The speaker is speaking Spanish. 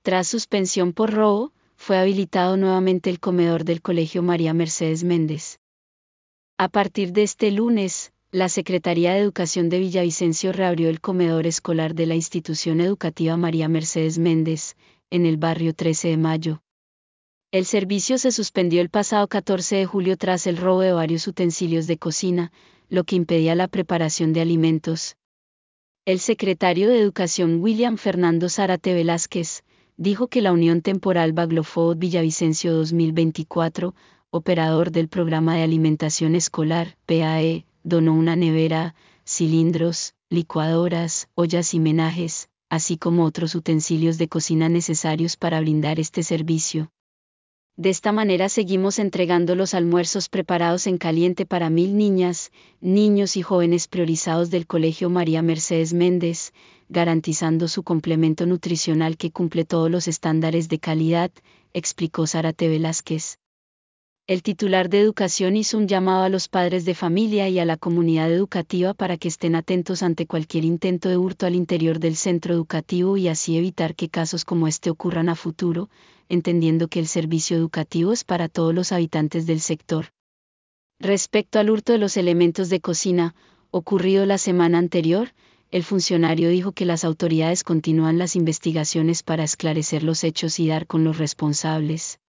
Tras suspensión por robo, fue habilitado nuevamente el comedor del Colegio María Mercedes Méndez. A partir de este lunes, la Secretaría de Educación de Villavicencio reabrió el comedor escolar de la institución educativa María Mercedes Méndez, en el barrio 13 de Mayo. El servicio se suspendió el pasado 14 de julio tras el robo de varios utensilios de cocina, lo que impedía la preparación de alimentos. El secretario de Educación William Fernando Zárate Velázquez dijo que la Unión Temporal Baglofood Villavicencio 2024, operador del Programa de Alimentación Escolar, PAE, donó una nevera, cilindros, licuadoras, ollas y menajes, así como otros utensilios de cocina necesarios para brindar este servicio. De esta manera seguimos entregando los almuerzos preparados en caliente para 1000 niñas, niños y jóvenes priorizados del Colegio María Mercedes Méndez, garantizando su complemento nutricional que cumple todos los estándares de calidad, explicó Zárate Velázquez. El titular de Educación hizo un llamado a los padres de familia y a la comunidad educativa para que estén atentos ante cualquier intento de hurto al interior del centro educativo y así evitar que casos como este ocurran a futuro, entendiendo que el servicio educativo es para todos los habitantes del sector. Respecto al hurto de los elementos de cocina, ocurrido la semana anterior, el funcionario dijo que las autoridades continúan las investigaciones para esclarecer los hechos y dar con los responsables.